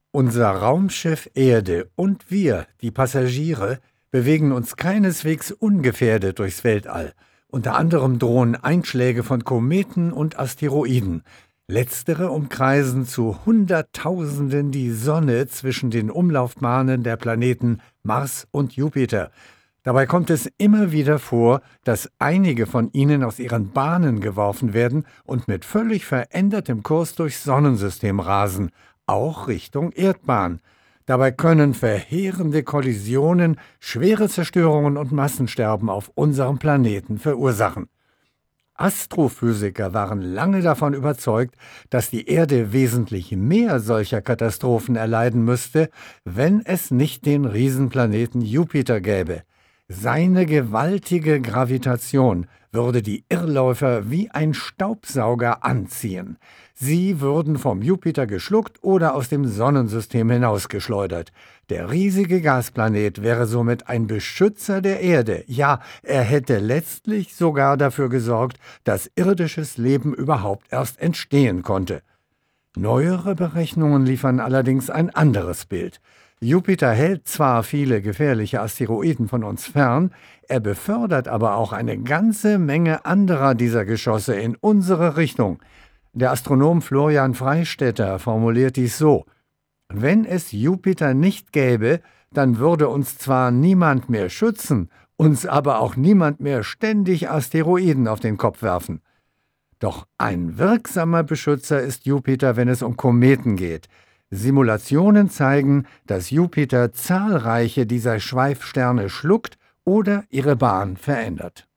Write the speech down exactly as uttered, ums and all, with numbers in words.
Unser Raumschiff Erde und wir, die Passagiere, bewegen uns keineswegs ungefährdet durchs Weltall. Unter anderem drohen Einschläge von Kometen und Asteroiden. Letztere umkreisen zu Hunderttausenden die Sonne zwischen den Umlaufbahnen der Planeten Mars und Jupiter. Dabei kommt es immer wieder vor, dass einige von ihnen aus ihren Bahnen geworfen werden und mit völlig verändertem Kurs durchs Sonnensystem rasen, auch Richtung Erdbahn. Dabei können verheerende Kollisionen schwere Zerstörungen und Massensterben auf unserem Planeten verursachen. Astrophysiker waren lange davon überzeugt, dass die Erde wesentlich mehr solcher Katastrophen erleiden müsste, wenn es nicht den Riesenplaneten Jupiter gäbe. Seine gewaltige Gravitation würde die Irrläufer wie ein Staubsauger anziehen. Sie würden vom Jupiter geschluckt oder aus dem Sonnensystem hinausgeschleudert. Der riesige Gasplanet wäre somit ein Beschützer der Erde. Ja, er hätte letztlich sogar dafür gesorgt, dass irdisches Leben überhaupt erst entstehen konnte. Neuere Berechnungen liefern allerdings ein anderes Bild. Jupiter hält zwar viele gefährliche Asteroiden von uns fern, er befördert aber auch eine ganze Menge anderer dieser Geschosse in unsere Richtung. Der Astronom Florian Freistetter formuliert dies so: Wenn es Jupiter nicht gäbe, dann würde uns zwar niemand mehr schützen, uns aber auch niemand mehr ständig Asteroiden auf den Kopf werfen. Doch ein wirksamer Beschützer ist Jupiter, wenn es um Kometen geht. Simulationen zeigen, dass Jupiter zahlreiche dieser Schweifsterne schluckt oder ihre Bahn verändert.